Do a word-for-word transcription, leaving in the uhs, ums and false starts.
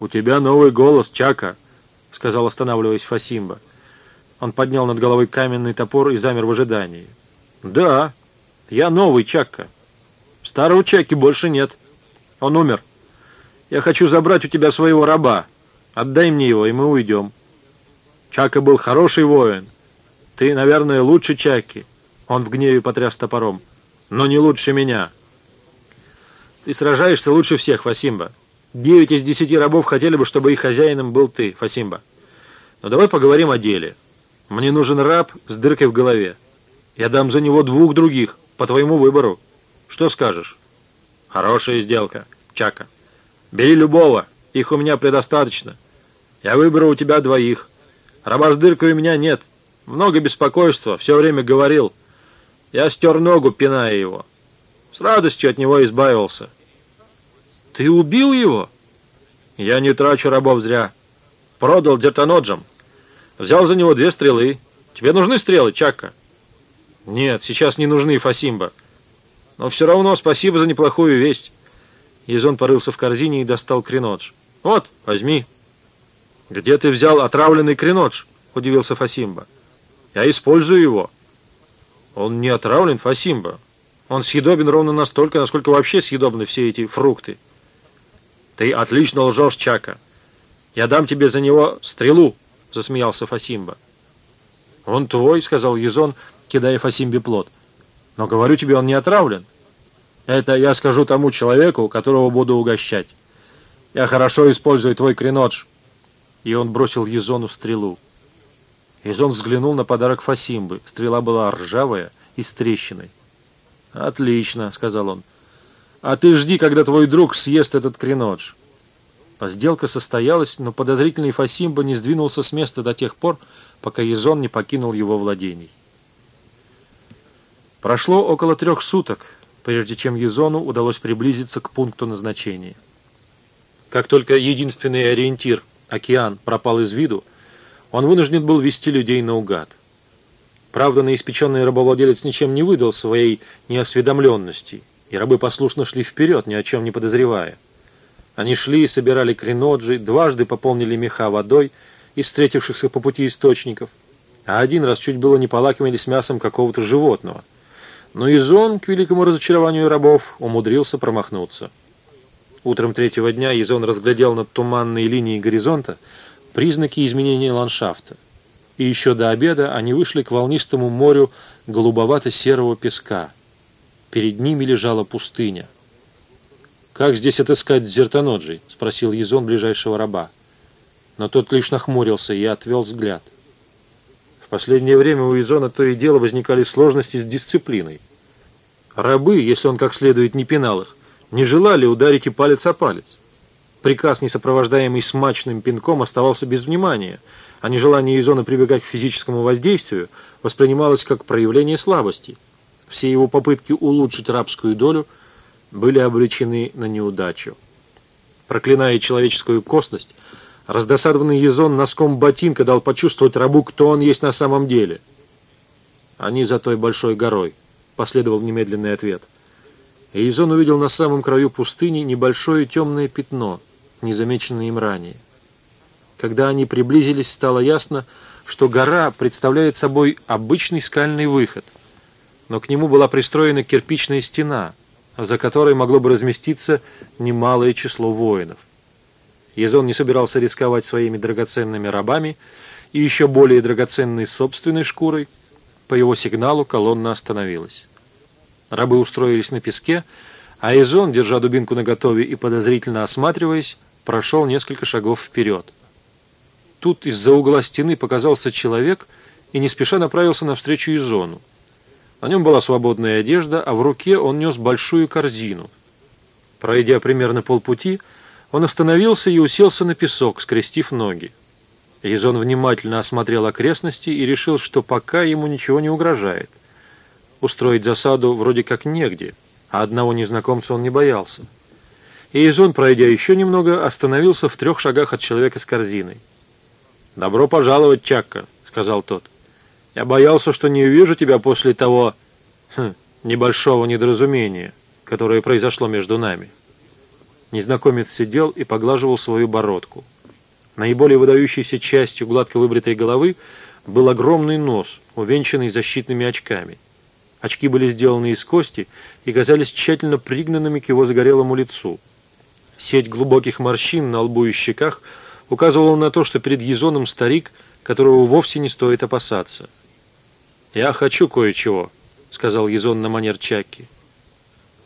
«У тебя новый голос, Чака», — сказал, останавливаясь Фасимба. Он поднял над головой каменный топор и замер в ожидании. «Да, я новый Чакка. Старого Чаки больше нет. Он умер. Я хочу забрать у тебя своего раба. Отдай мне его, и мы уйдем. Чака был хороший воин. Ты, наверное, лучше Чаки». Он в гневе потряс топором. «Но не лучше меня». «Ты сражаешься лучше всех, Фасимба. Девять из десяти рабов хотели бы, чтобы их хозяином был ты, Фасимба. Но давай поговорим о деле. Мне нужен раб с дыркой в голове. Я дам за него двух других, по твоему выбору. Что скажешь?» «Хорошая сделка, Чака. Бери любого, их у меня предостаточно. Я выберу у тебя двоих. Раба с дыркой у меня нет. Много беспокойства, все время говорил. Я стер ногу, пиная его. С радостью от него избавился». «Ты убил его?» «Я не трачу рабов зря. Продал Дзертаноджам. Взял за него две стрелы. Тебе нужны стрелы, Чакка?» «Нет, сейчас не нужны, Фасимба. Но все равно спасибо за неплохую весть». Язон порылся в корзине и достал кринодж. «Вот, возьми». «Где ты взял отравленный кринодж?» — удивился Фасимба. «Я использую его». «Он не отравлен, Фасимба. Он съедобен ровно настолько, насколько вообще съедобны все эти фрукты». «Ты отлично лжешь, Чака. Я дам тебе за него стрелу», — засмеялся Фасимба. «Он твой», — сказал Язон, кидая Фасимбе плод. «Но, говорю тебе, он не отравлен. Это я скажу тому человеку, которого буду угощать. Я хорошо использую твой кринодж». И он бросил Язону стрелу. Язон взглянул на подарок Фасимбы. Стрела была ржавая и с трещиной. «Отлично», — сказал он. «А ты жди, когда твой друг съест этот кринодж». Сделка состоялась, но подозрительный Фасимба не сдвинулся с места до тех пор, пока Язон не покинул его владений. Прошло около трех суток, прежде чем Язону удалось приблизиться к пункту назначения. Как только единственный ориентир, океан, пропал из виду, он вынужден был вести людей наугад. Правда, наиспеченный рабовладелец ничем не выдал своей неосведомленности, и рабы послушно шли вперед, ни о чем не подозревая. Они шли и собирали криноджи, дважды пополнили меха водой из встретившихся по пути источников, а один раз чуть было не полакомились мясом какого-то животного. Но Язон, к великому разочарованию рабов, умудрился промахнуться. Утром третьего дня Язон разглядел над туманной линией горизонта признаки изменения ландшафта. И еще до обеда они вышли к волнистому морю голубовато-серого песка. Перед ними лежала пустыня. «Как здесь отыскать Дзертаноджи?» — спросил Язон ближайшего раба. Но тот лишь нахмурился и отвел взгляд. В последнее время у Язона то и дело возникали сложности с дисциплиной. Рабы, если он как следует не пинал их, не желали ударить и палец о палец. Приказ, не сопровождаемый смачным пинком, оставался без внимания, а нежелание Язона прибегать к физическому воздействию воспринималось как проявление слабости. Все его попытки улучшить рабскую долю были обречены на неудачу. Проклиная человеческую косность, раздосадованный Язон носком ботинка дал почувствовать рабу, кто он есть на самом деле. «Они за той большой горой», — последовал немедленный ответ. И Язон увидел на самом краю пустыни небольшое темное пятно, незамеченное им ранее. Когда они приблизились, стало ясно, что гора представляет собой обычный скальный выход, но к нему была пристроена кирпичная стена, за которой могло бы разместиться немалое число воинов. Язон не собирался рисковать своими драгоценными рабами и еще более драгоценной собственной шкурой. По его сигналу колонна остановилась. Рабы устроились на песке, а Язон, держа дубинку наготове и подозрительно осматриваясь, прошел несколько шагов вперед. Тут из-за угла стены показался человек и не спеша направился навстречу Язону. На нем была свободная одежда, а в руке он нес большую корзину. Пройдя примерно полпути, он остановился и уселся на песок, скрестив ноги. Язон внимательно осмотрел окрестности и решил, что пока ему ничего не угрожает. Устроить засаду вроде как негде, а одного незнакомца он не боялся. И Язон, пройдя еще немного, остановился в трех шагах от человека с корзиной. «Добро пожаловать, Чакка», — сказал тот. «Я боялся, что не увижу тебя после того хм, небольшого недоразумения, которое произошло между нами». Незнакомец сидел и поглаживал свою бородку. Наиболее выдающейся частью гладко выбритой головы был огромный нос, увенчанный защитными очками. Очки были сделаны из кости и казались тщательно пригнанными к его загорелому лицу. Сеть глубоких морщин на лбу и щеках указывала на то, что перед Язоном старик, которого вовсе не стоит опасаться. «Я хочу кое-чего», — сказал Язон на манер Чакки.